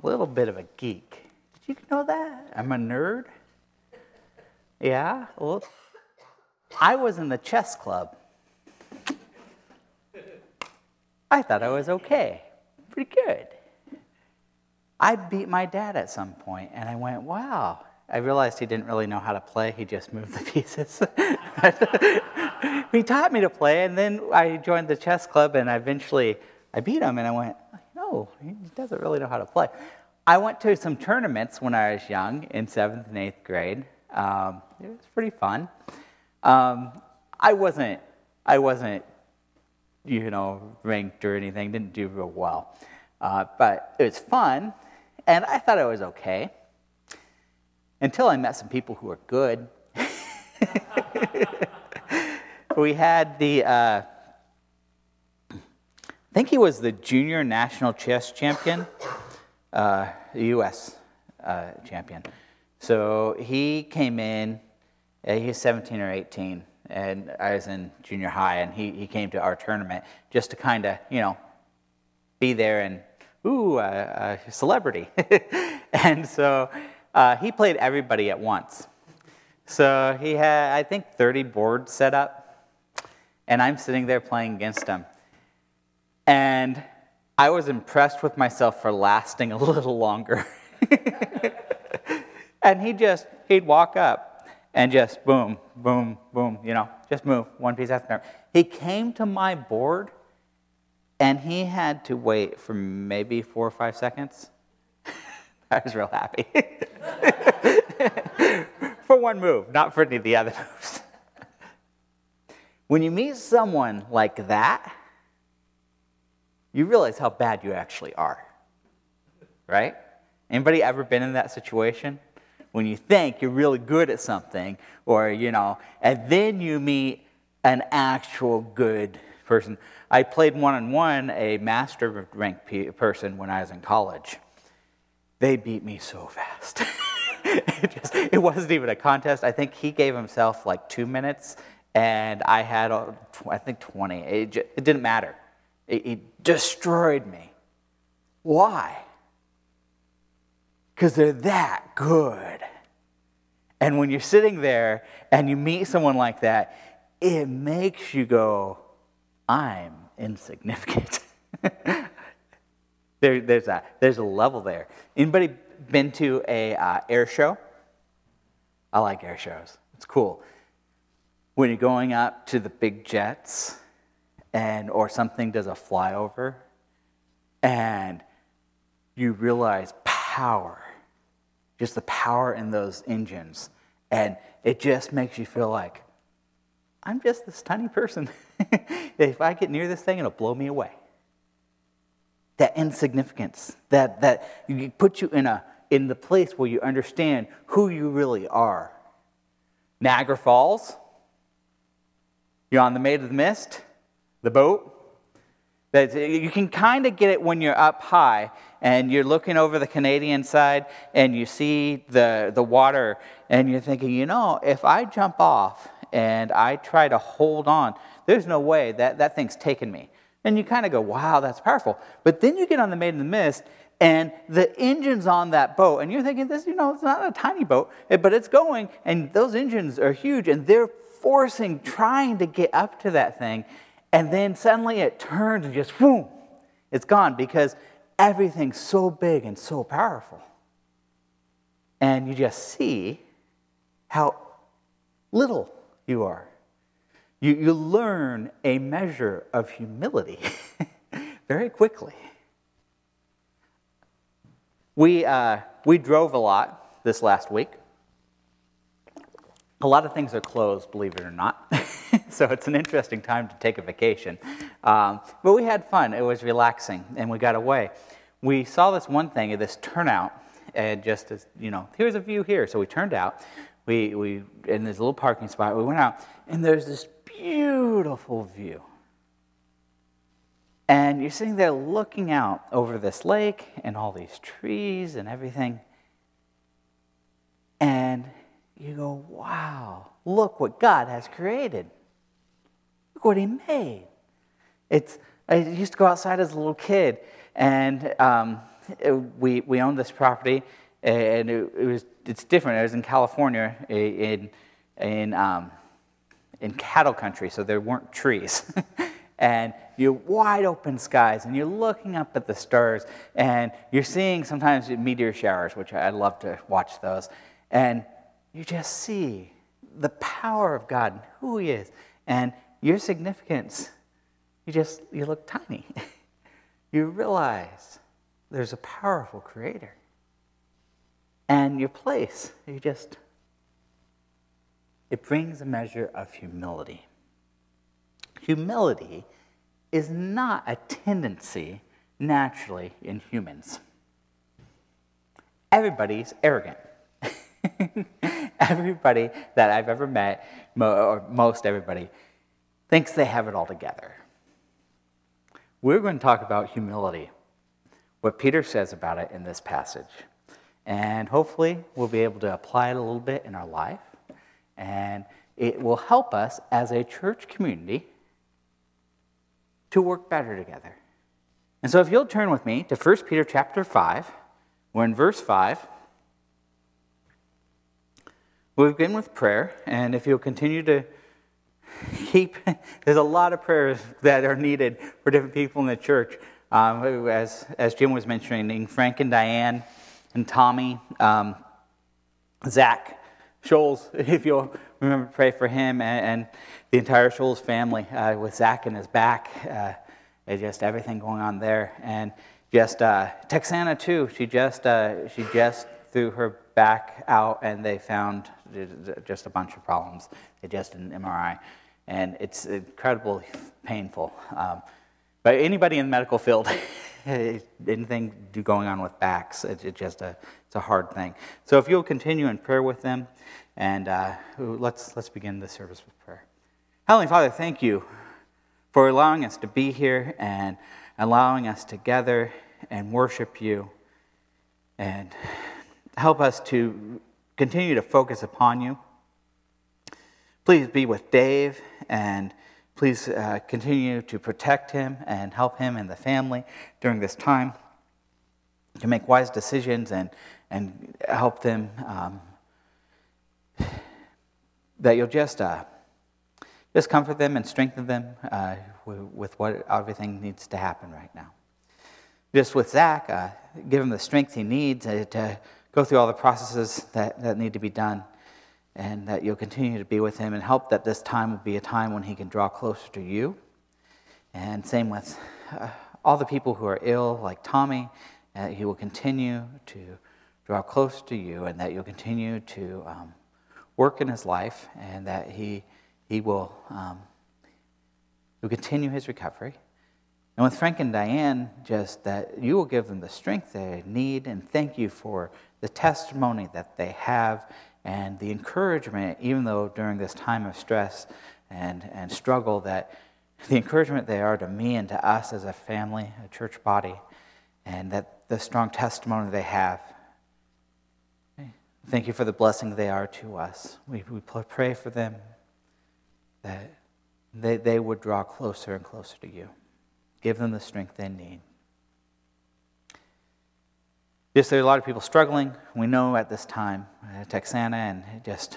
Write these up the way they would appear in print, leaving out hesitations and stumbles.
little bit of a geek. Did you know that? I'm a nerd. Yeah? Well, I was in the chess club. I thought I was okay. Pretty good. I beat my dad at some point, and I went, wow. I realized he didn't really know how to play. He just moved the pieces. He taught me to play, and then I joined the chess club, and eventually I beat him, and I went, no, he doesn't really know how to play. I went to some tournaments when I was young, in 7th and 8th grade. It was pretty fun. I wasn't, ranked or anything, didn't do real well. But it was fun, and I thought I was okay. Until I met some people who were good. We had I think he was the junior national chess champion, U.S. Champion. So he came in, he was 17 or 18, and I was in junior high, and he came to our tournament just to kind of, be there and, a celebrity. And so he played everybody at once. So he had, I think, 30 boards set up, and I'm sitting there playing against him. And I was impressed with myself for lasting a little longer. And he'd walk up and just boom, boom, boom, just move one piece after another. He came to my board, and he had to wait for maybe 4 or 5 seconds. I was real happy. For one move, not for any of the other moves. When you meet someone like that, you realize how bad you actually are. Right? Anybody ever been in that situation? When you think you're really good at something, or, and then you meet an actual good person. I played one-on-one a master rank person when I was in college. They beat me so fast. It wasn't even a contest. I think he gave himself like 2 minutes, and I had, I think, 20. It didn't matter. He destroyed me. Why? Because they're that good. And when you're sitting there and you meet someone like that, it makes you go, I'm insignificant. There's a level there. Anybody been to a air show? I like air shows. It's cool. When you're going up to the big jets, or something does a flyover, and you realize power, just the power in those engines, and it just makes you feel like, I'm just this tiny person. If I get near this thing, it'll blow me away. That insignificance, that you put you in the place where you understand who you really are. Niagara Falls, you're on the Maid of the Mist, the boat. You can kind of get it when you're up high and you're looking over the Canadian side and you see the water and you're thinking, if I jump off and I try to hold on, there's no way that thing's taking me. And you kind of go, wow, that's powerful. But then you get on the Maid of the Mist, and the engine's on that boat, and you're thinking, this, it's not a tiny boat, but it's going, and those engines are huge, and they're trying to get up to that thing, and then suddenly it turns and just, boom, it's gone, because everything's so big and so powerful. And you just see how little you are. You learn a measure of humility very quickly. We drove a lot this last week. A lot of things are closed, believe it or not. So it's an interesting time to take a vacation. But we had fun. It was relaxing, and we got away. We saw this one thing, this turnout, and just as, here's a view here. So we turned out. We in this little parking spot, we went out, and there's this beautiful view. And you're sitting there looking out over this lake and all these trees and everything. And you go, wow, look what God has created. Look what He made. I used to go outside as a little kid, and we owned this property, and it's different. It was in California, in cattle country, so there weren't trees. And you're wide open skies, and you're looking up at the stars, and you're seeing sometimes meteor showers, which I love to watch those. And you just see the power of God and who He is, and your significance. You look tiny. You realize there's a powerful Creator. And your place, it brings a measure of humility. Humility is not a tendency naturally in humans. Everybody's arrogant. Everybody that I've ever met, or most everybody, thinks they have it all together. We're going to talk about humility, what Peter says about it in this passage. And hopefully we'll be able to apply it a little bit in our life. And it will help us as a church community to work better together. And so if you'll turn with me to 1 Peter chapter 5, we're in verse 5. We'll begin with prayer, and if you'll continue to there's a lot of prayers that are needed for different people in the church. As Jim was mentioning, Frank and Diane and Tommy, Zach Scholes, if you'll remember to pray for him, and the entire Scholes family with Zach in his back, and just everything going on there. And just Texana too, she just threw her back out, and they found just a bunch of problems. They just did an MRI. And it's incredibly painful. But anybody in the medical field, anything going on with backs, it's a hard thing. So if you'll continue in prayer with them, and let's begin the service with prayer. Heavenly Father, thank you for allowing us to be here and allowing us to gather and worship you, and help us to continue to focus upon you. Please be with Dave, and please continue to protect him and help him and the family during this time to make wise decisions and help them, that you'll just comfort them and strengthen them with what everything needs to happen right now. Just with Zach, give him the strength he needs to go through all the processes that need to be done, and that you'll continue to be with him and help that this time will be a time when he can draw closer to you. And same with all the people who are ill, like Tommy, he will continue to draw closer to you, and that you'll continue to work in his life, and that he will continue his recovery. And with Frank and Diane, just that you will give them the strength they need, and thank you for the testimony that they have and the encouragement, even though during this time of stress and struggle, that the encouragement they are to me and to us as a family, a church body, and that the strong testimony they have. Thank you for the blessing they are to us. We pray for them, that they would draw closer and closer to you. Give them the strength they need. Yes, there are a lot of people struggling. We know at this time, Texana, and just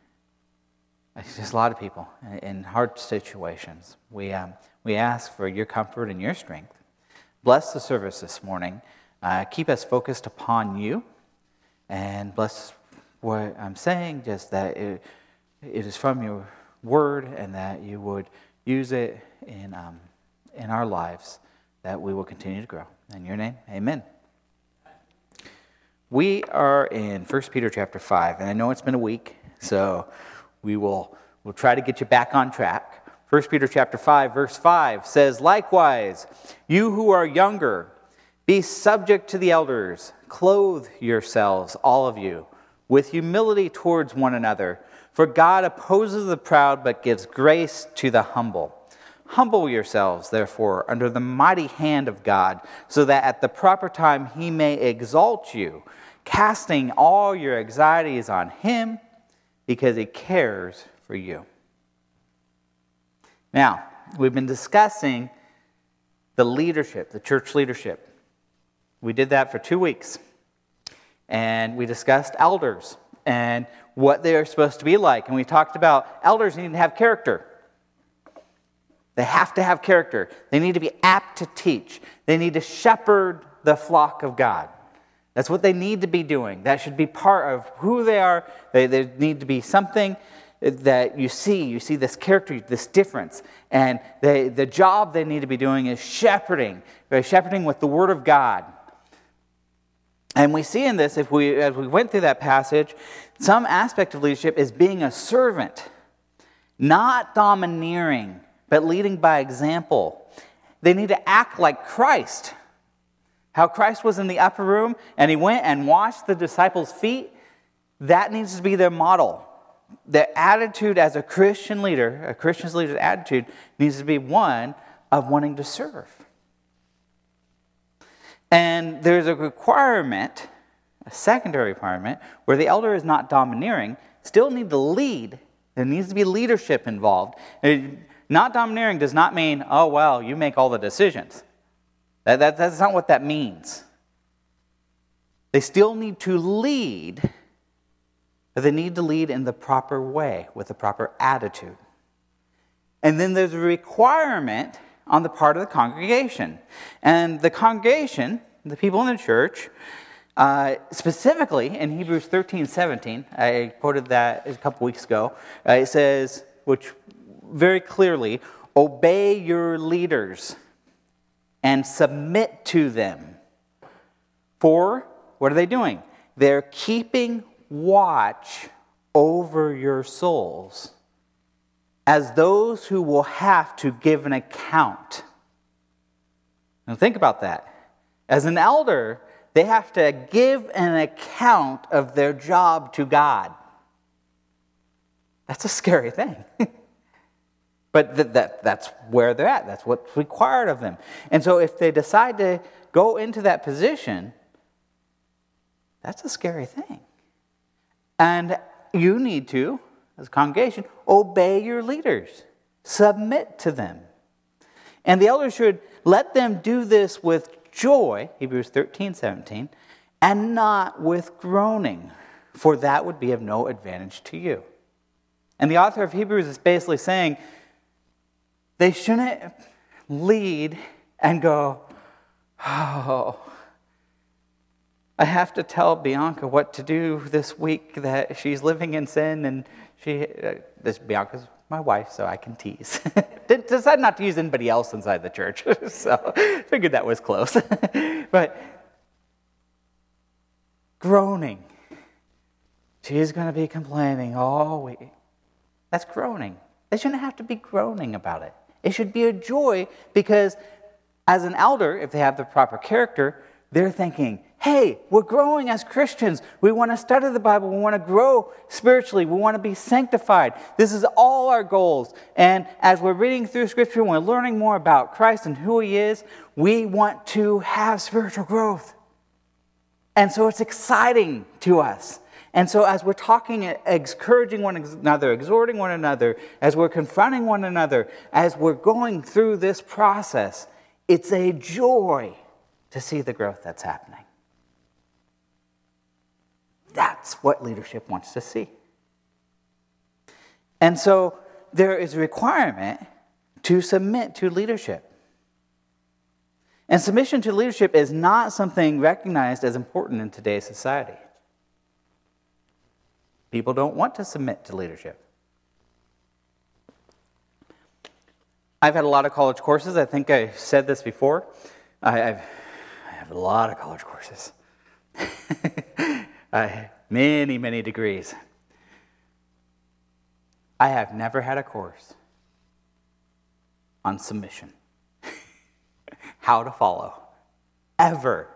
a lot of people in hard situations. We ask for your comfort and your strength. Bless the service this morning. Keep us focused upon you, and bless what I'm saying, just that it is from your word, and that you would use it in our lives, that we will continue to grow. In your name, amen. We are in 1 Peter chapter 5, and I know it's been a week, so we'll try to get you back on track. 1 Peter chapter 5, verse 5 says, "Likewise, you who are younger, be subject to the elders. Clothe yourselves, all of you, with humility towards one another. For God opposes the proud, but gives grace to the humble. Humble yourselves, therefore, under the mighty hand of God, so that at the proper time he may exalt you, casting all your anxieties on him, because he cares for you." Now, we've been discussing the leadership, the church leadership. We did that for 2 weeks. And we discussed elders and what they are supposed to be like. And we talked about elders need to have character. They have to have character. They need to be apt to teach. They need to shepherd the flock of God. That's what they need to be doing. That should be part of who they are. They need to be something that you see. You see this character, this difference. And the job they need to be doing is shepherding. Shepherding with the Word of God. And we see in this, as we went through that passage, some aspect of leadership is being a servant. Not domineering, but leading by example. They need to act like Christ. How Christ was in the upper room and he went and washed the disciples' feet, that needs to be their model. The attitude as a Christian leader, a Christian's leader's attitude, needs to be one of wanting to serve. And there's a requirement, a secondary requirement, where the elder is not domineering, still need to lead. There needs to be leadership involved. Not domineering does not mean, oh, well, you make all the decisions. That's not what that means. They still need to lead, but they need to lead in the proper way, with the proper attitude. And then there's a requirement on the part of the congregation. And the congregation, the people in the church, specifically in Hebrews 13:17, I quoted that a couple weeks ago, it says, which very clearly, obey your leaders and submit to them. For, what are they doing? They're keeping watch over your souls as those who will have to give an account. Now think about that. As an elder, they have to give an account of their job to God. That's a scary thing. But that's where they're at. That's what's required of them. And so if they decide to go into that position, that's a scary thing. And you need to, as a congregation, obey your leaders. Submit to them. And the elders should let them do this with joy, Hebrews 13:17, and not with groaning, for that would be of no advantage to you. And the author of Hebrews is basically saying, they shouldn't lead and go, oh, I have to tell Bianca what to do this week, that she's living in sin, and Bianca's my wife, so I can tease. Decided not to use anybody else inside the church, so figured that was close. But groaning. She's going to be complaining all week. That's groaning. They shouldn't have to be groaning about it. It should be a joy because as an elder, if they have the proper character, they're thinking, hey, we're growing as Christians. We want to study the Bible. We want to grow spiritually. We want to be sanctified. This is all our goals. And as we're reading through Scripture and we're learning more about Christ and who He is, we want to have spiritual growth. And so it's exciting to us. And so as we're talking, encouraging one another, exhorting one another, as we're confronting one another, as we're going through this process, it's a joy to see the growth that's happening. That's what leadership wants to see. And so there is a requirement to submit to leadership. And submission to leadership is not something recognized as important in today's society. People don't want to submit to leadership. I've had a lot of college courses. I think I said this before. I have a lot of college courses. Many, many degrees. I have never had a course on submission. How to follow. Ever.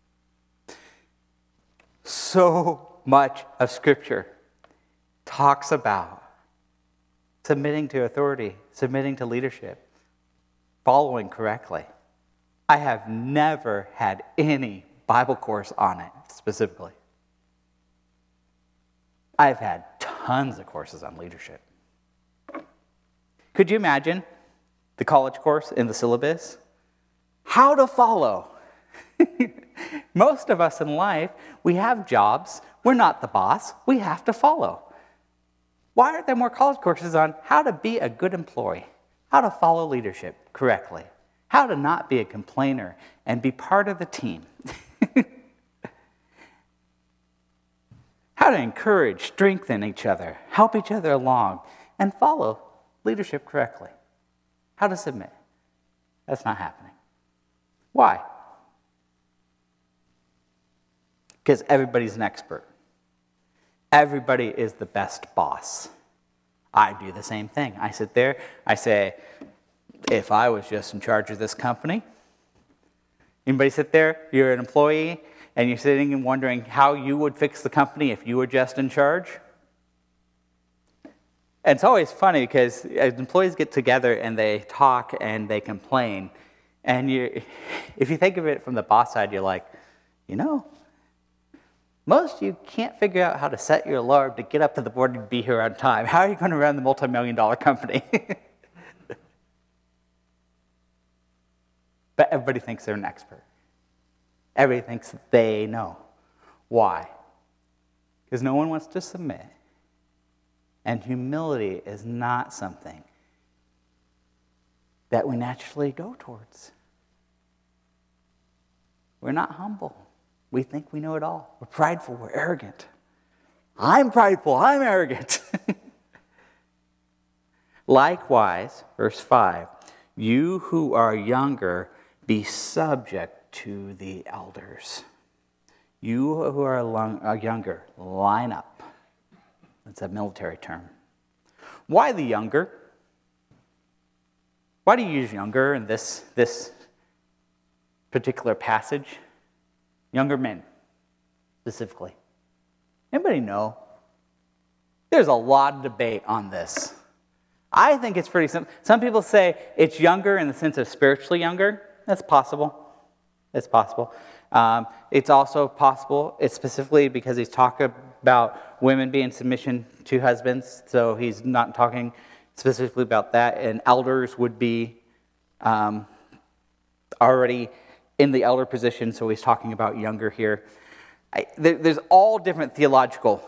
So much of Scripture talks about submitting to authority, submitting to leadership, following correctly. I have never had any Bible course on it specifically. I've had tons of courses on leadership. Could you imagine the college course in the syllabus? How to follow. Most of us in life, we have jobs. We're not the boss. We have to follow. Why aren't there more college courses on how to be a good employee, how to follow leadership correctly, how to not be a complainer and be part of the team, how to encourage, strengthen each other, help each other along, and follow leadership correctly, how to submit? That's not happening. Why? Because everybody's an expert. Everybody is the best boss. I do the same thing. I sit there, I say, if I was just in charge of this company, anybody sit there, you're an employee, and you're sitting and wondering how you would fix the company if you were just in charge? And it's always funny because employees get together and they talk and they complain. And if you think of it from the boss side, you're like, most of you can't figure out how to set your alarm to get up to the board and be here on time. How are you going to run the multi-million-dollar company? But everybody thinks they're an expert. Everybody thinks they know. Why? Because no one wants to submit. And humility is not something that we naturally go towards. We're not humble. We think we know it all. We're prideful. We're arrogant. I'm prideful. I'm arrogant. Likewise, verse 5, you who are younger, be subject to the elders. You who are younger, line up. That's a military term. Why the younger? Why do you use younger in this particular passage? Younger men, specifically. Anybody know? There's a lot of debate on this. I think it's pretty simple. Some people say it's younger in the sense of spiritually younger. That's possible. It's possible. It's also possible, it's specifically because he's talking about women being in submission to husbands, so he's not talking specifically about that, and elders would be already in the elder position, so he's talking about younger here. There's all different theological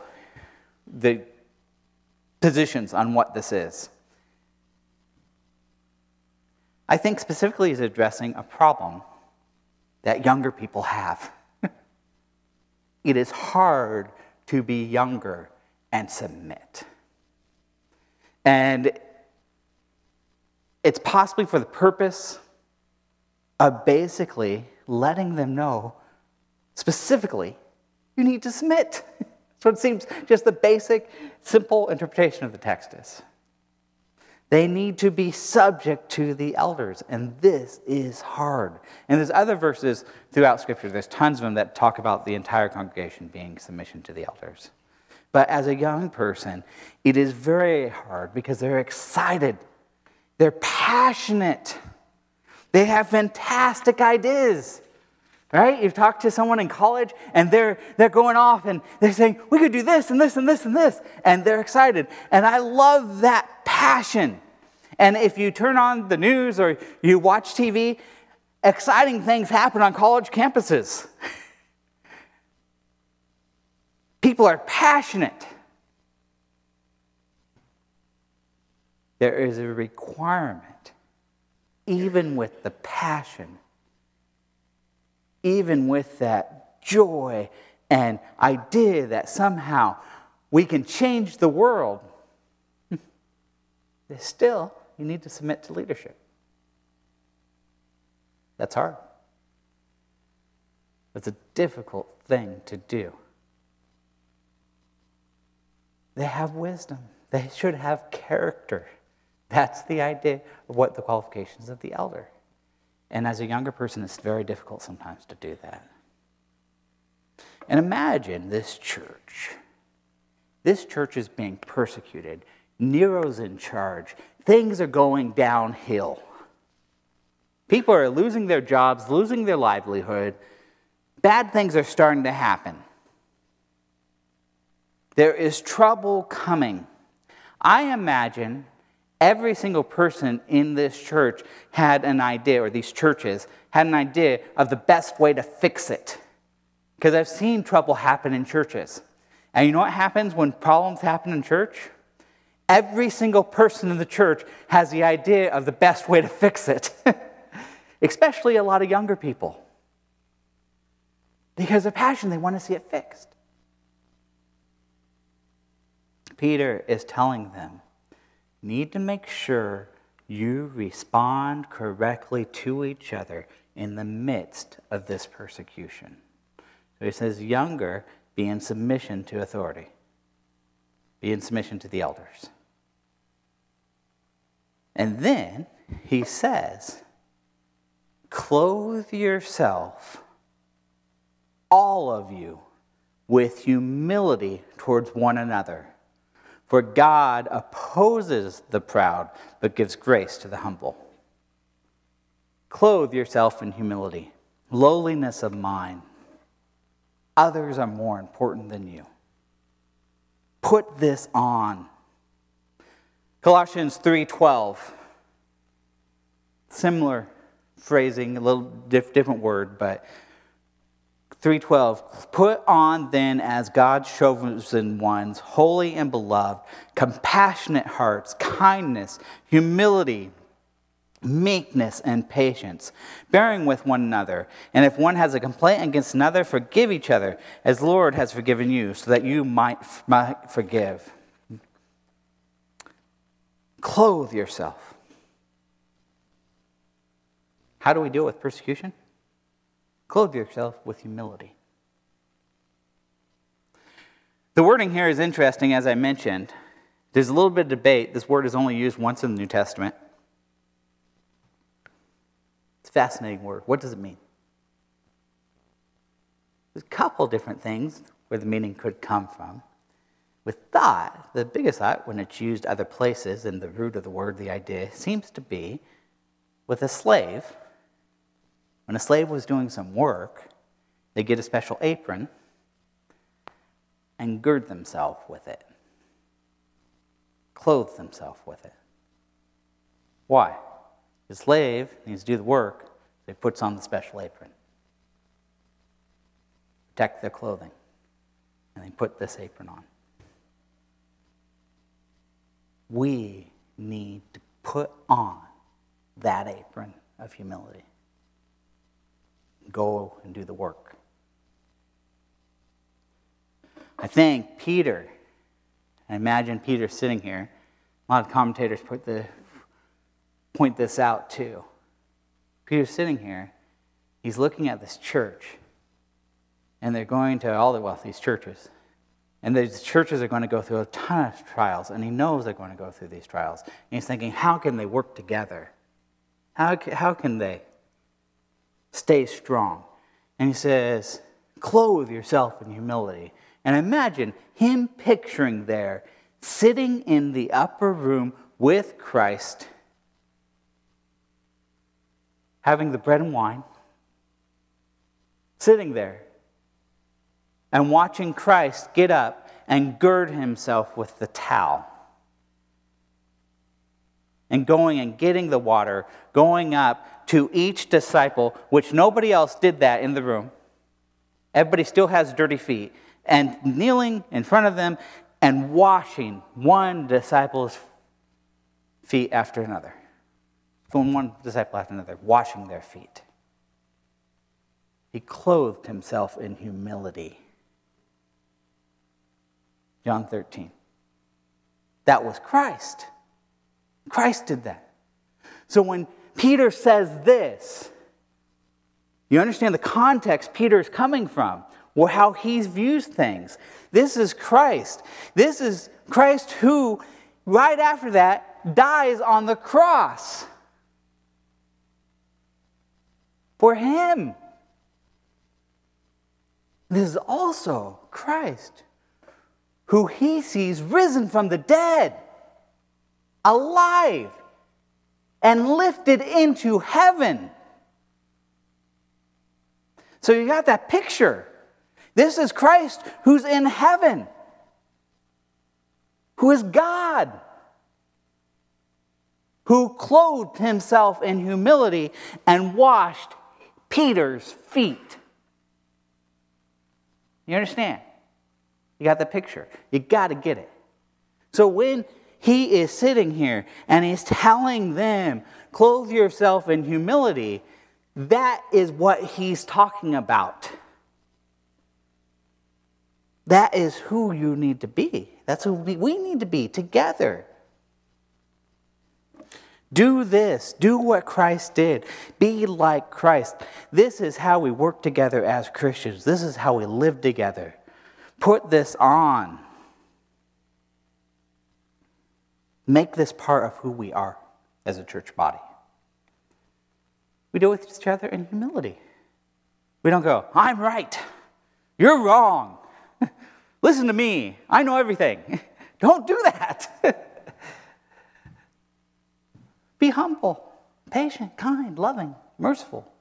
positions on what this is. I think specifically he's addressing a problem that younger people have. It is hard to be younger and submit. And it's possibly for the purpose of basically letting them know, specifically, you need to submit. So it seems just the basic, simple interpretation of the text is. They need to be subject to the elders, and this is hard. And there's other verses throughout Scripture, there's tons of them that talk about the entire congregation being submission to the elders. But as a young person, it is very hard because they're excited. They're passionate. They have fantastic ideas. Right? You've talked to someone in college and they're going off and they're saying, we could do this and this and this and this. And they're excited. And I love that passion. And if you turn on the news or you watch TV, exciting things happen on college campuses. People are passionate. There is a requirement, even with the passion, even with that joy and idea that somehow we can change the world, still, you need to submit to leadership. That's hard. That's a difficult thing to do. They have wisdom. They should have character. That's the idea of what the qualifications of the elder. And as a younger person, it's very difficult sometimes to do that. And imagine this church. This church is being persecuted. Nero's in charge. Things are going downhill. People are losing their jobs, losing their livelihood. Bad things are starting to happen. There is trouble coming. I imagine Every single person in this church had an idea, or these churches had an idea of the best way to fix it. Because I've seen trouble happen in churches. And you know what happens when problems happen in church? Every single person in the church has the idea of the best way to fix it. Especially a lot of younger people. Because of passion, they want to see it fixed. Peter is telling them, need to make sure you respond correctly to each other in the midst of this persecution. So he says, younger, be in submission to authority. Be in submission to the elders. And then he says, clothe yourself, all of you, with humility towards one another. For God opposes the proud, but gives grace to the humble. Clothe yourself in humility, lowliness of mind. Others are more important than you. Put this on. Colossians 3:12. Similar phrasing, a little different word, but 3:12, put on then as God's chosen ones, holy and beloved, compassionate hearts, kindness, humility, meekness, and patience, bearing with one another. And if one has a complaint against another, forgive each other, as the Lord has forgiven you, so that you might forgive. Clothe yourself. How do we deal with persecution? Clothe yourself with humility. The wording here is interesting, as I mentioned. There's a little bit of debate. This word is only used once in the New Testament. It's a fascinating word. What does it mean? There's a couple different things where the meaning could come from. With thought, the biggest thought, when it's used other places, and the root of the word, the idea, seems to be with a slave. When a slave was doing some work, they get a special apron and gird themselves with it. Clothe themselves with it. Why? The slave needs to do the work, so he puts on the special apron. Protect their clothing. And they put this apron on. We need to put on that apron of humility. Go and do the work. I think Peter, I imagine Peter sitting here. A lot of commentators point this out too. Peter's sitting here. He's looking at this church. And they're going to these churches. And these churches are going to go through a ton of trials. And he knows they're going to go through these trials. And he's thinking, how can they work together? How can they stay strong? And he says, clothe yourself in humility. And imagine him picturing there, sitting in the upper room with Christ, having the bread and wine, sitting there, and watching Christ get up and gird himself with the towel. And going and getting the water, going up to each disciple, which nobody else did that in the room. Everybody still has dirty feet. And kneeling in front of them and washing one disciple's feet after another. From one disciple after another, washing their feet. He clothed himself in humility. John 13. That was Christ. Christ did that. So when Peter says this, you understand the context Peter is coming from, or how he views things. This is Christ. This is Christ who, right after that, dies on the cross. For him. This is also Christ, who he sees risen from the dead, alive, and lifted into heaven. So you got that picture. This is Christ who's in heaven, who is God. who clothed himself in humility and washed Peter's feet. You understand? You got the picture. You got to get it. So when he is sitting here and he's telling them, clothe yourself in humility, that is what he's talking about. That is who you need to be. That's who we need to be together. Do this. Do what Christ did. Be like Christ. This is how we work together as Christians. This is how we live together. Put this on. Make this part of who we are as a church body. We do it with each other in humility. We don't go, I'm right. You're wrong. Listen to me. I know everything. Don't do that. Be humble, patient, kind, loving, merciful.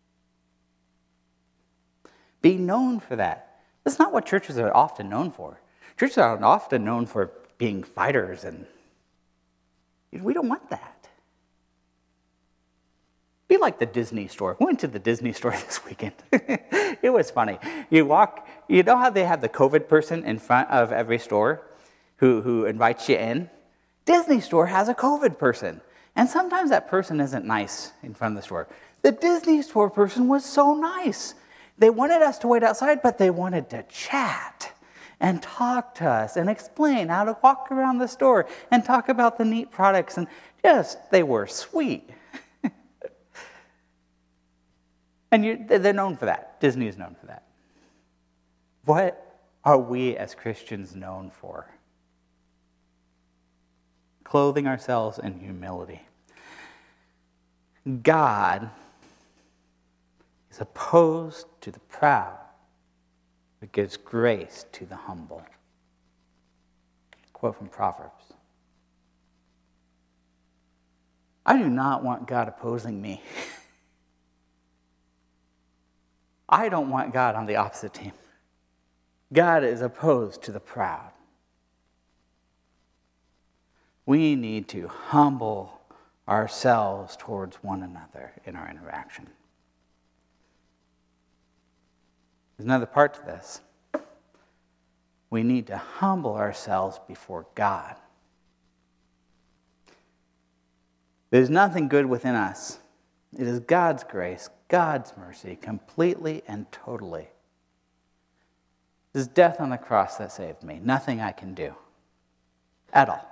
Be known for that. That's not what churches are often known for. Churches are often known for being fighters, and we don't want that. Be like the Disney store. We went to the Disney store this weekend. It was funny. You know how they have the COVID person in front of every store who invites you in? Disney store has a COVID person. And sometimes that person isn't nice in front of the store. The Disney store person was so nice. They wanted us to wait outside, but they wanted to chat and talk to us and explain how to walk around the store and talk about the neat products. And they were sweet. And they're known for that. Disney is known for that. What are we as Christians known for? Clothing ourselves in humility. God is opposed to the proud, but gives grace to the humble. Quote from Proverbs. I do not want God opposing me. I don't want God on the opposite team. God is opposed to the proud. We need to humble ourselves towards one another in our interaction. There's another part to this. We need to humble ourselves before God. There's nothing good within us. It is God's grace, God's mercy, completely and totally. It is death on the cross that saved me. Nothing I can do at all.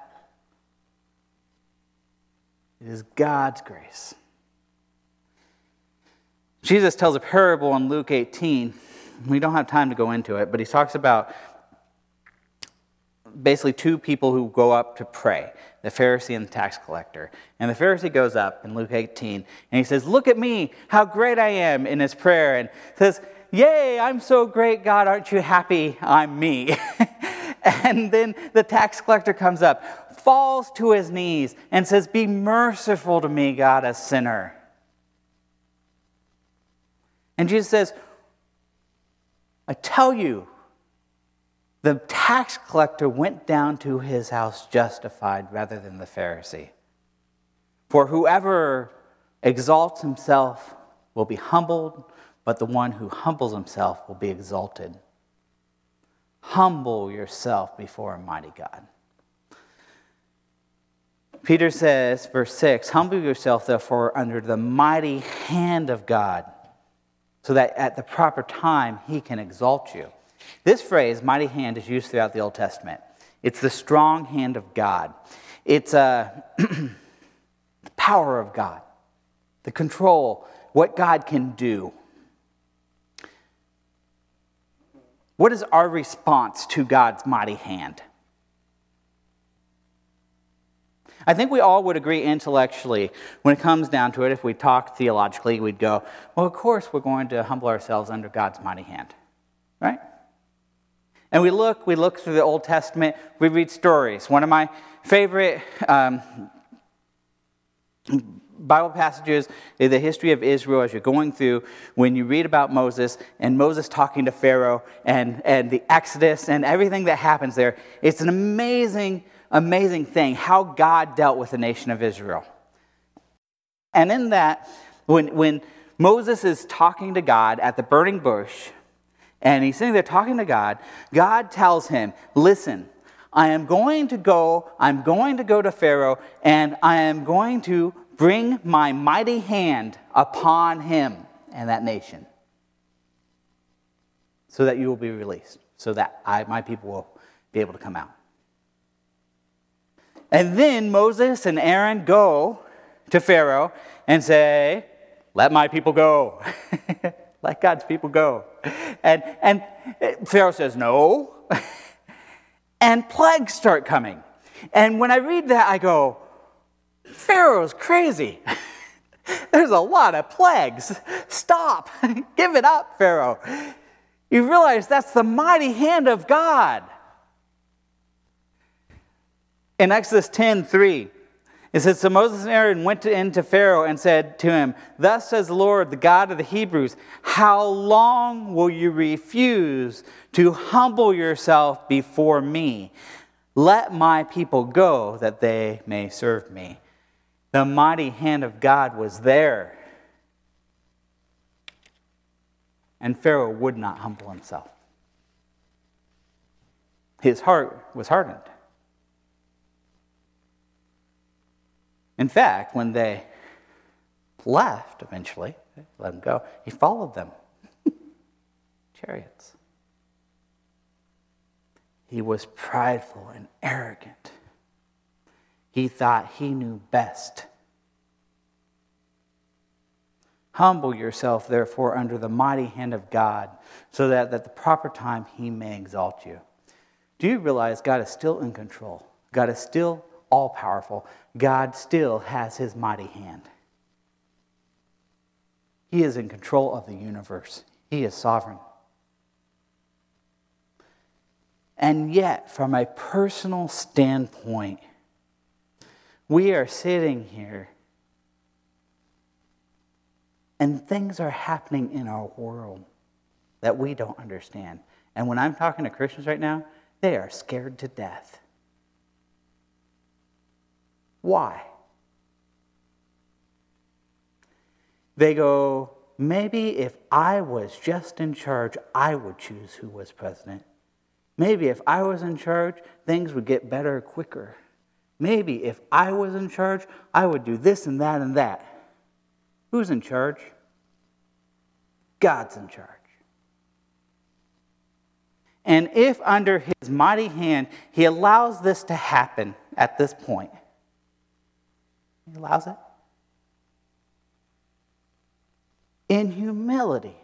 It is God's grace. Jesus tells a parable in Luke 18. We don't have time to go into it, but he talks about basically two people who go up to pray, the Pharisee and the tax collector. And the Pharisee goes up in Luke 18, and he says, look at me, how great I am, in his prayer, and says, yay, I'm so great, God, aren't you happy I'm me? And then the tax collector comes up, falls to his knees, and says, be merciful to me, God, a sinner. And Jesus says, I tell you, the tax collector went down to his house justified rather than the Pharisee. For whoever exalts himself will be humbled, but the one who humbles himself will be exalted. Humble yourself before a mighty God. Peter says, verse 6, humble yourself, therefore, under the mighty hand of God, so that at the proper time he can exalt you. This phrase, mighty hand, is used throughout the Old Testament. It's the strong hand of God. It's the power of God, the control, what God can do. What is our response to God's mighty hand? I think we all would agree intellectually, when it comes down to it, if we talk theologically, we'd go, well, of course we're going to humble ourselves under God's mighty hand, right? And we look through the Old Testament, we read stories. One of my favorite Bible passages is the history of Israel as you're going through, when you read about Moses and Moses talking to Pharaoh and the Exodus and everything that happens there. It's an amazing thing how God dealt with the nation of Israel. And in that, when Moses is talking to God at the burning bush, and he's sitting there talking to God, God tells him, listen, I am going to go to Pharaoh, and I am going to bring my mighty hand upon him and that nation, so that you will be released, so that my people will be able to come out. And then Moses and Aaron go to Pharaoh and say, let my people go. Let God's people go. And Pharaoh says, no. And plagues start coming. And when I read that, I go, Pharaoh's crazy. There's a lot of plagues. Stop. Give it up, Pharaoh. You realize that's the mighty hand of God. In Exodus 10:3, it says, so Moses and Aaron went into Pharaoh and said to him, thus says the Lord, the God of the Hebrews, how long will you refuse to humble yourself before me? Let my people go that they may serve me. The mighty hand of God was there. And Pharaoh would not humble himself. His heart was hardened. In fact, when they left eventually, they let him go, he followed them. Chariots. He was prideful and arrogant. He thought he knew best. Humble yourself, therefore, under the mighty hand of God, so that at the proper time he may exalt you. Do you realize God is still in control? God is still all-powerful. God still has his mighty hand. He is in control of the universe. He is sovereign. And yet, from a personal standpoint, we are sitting here and things are happening in our world that we don't understand. And when I'm talking to Christians right now, they are scared to death. Why? They go, maybe if I was just in charge, I would choose who was president. Maybe if I was in charge, things would get better quicker. Maybe if I was in charge, I would do this and that and that. Who's in charge? God's in charge. And if under his mighty hand, he allows this to happen at this point, he allows it, in humility,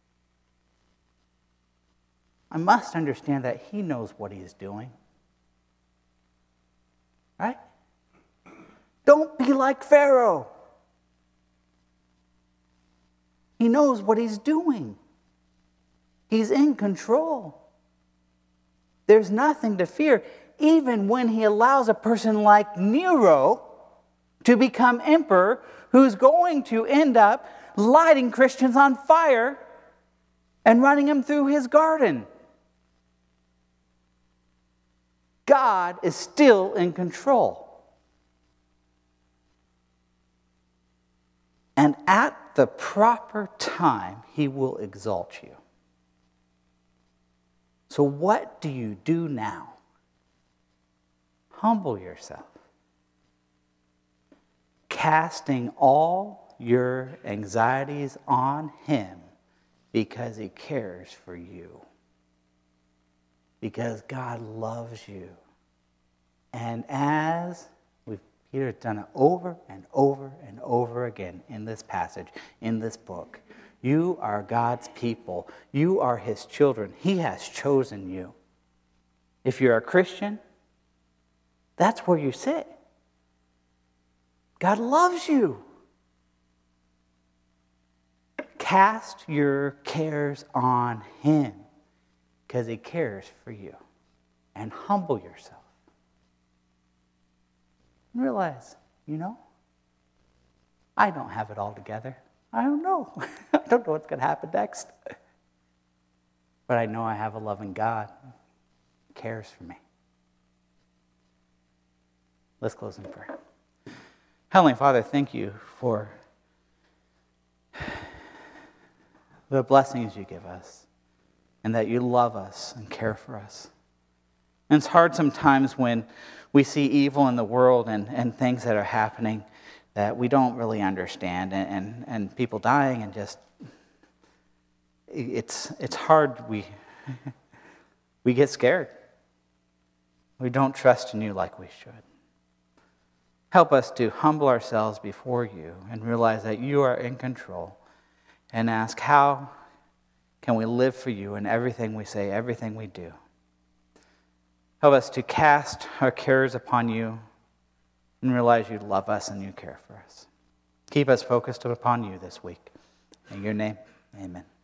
I must understand that he knows what he is doing. Right? Don't be like Pharaoh. He knows what he's doing. He's in control. There's nothing to fear, even when he allows a person like Nero to become emperor, who's going to end up lighting Christians on fire and running them through his garden. God is still in control. And at the proper time, he will exalt you. So what do you do now? Humble yourself. Casting all your anxieties on him because he cares for you. Because God loves you. And as Peter has done it over and over and over again in this passage, in this book, you are God's people. You are his children. He has chosen you. If you're a Christian, that's where you sit. God loves you. Cast your cares on him because he cares for you. And humble yourself. And realize, I don't have it all together. I don't know. I don't know what's going to happen next. But I know I have a loving God who cares for me. Let's close in prayer. Heavenly Father, thank you for the blessings you give us, and that you love us and care for us. And it's hard sometimes when we see evil in the world and things that are happening that we don't really understand, and people dying, and just, it's hard. We get scared. We don't trust in you like we should. Help us to humble ourselves before you and realize that you are in control, and ask, how can we live for you in everything we say, everything we do? Help us to cast our cares upon you and realize you love us and you care for us. Keep us focused upon you this week. In your name, amen.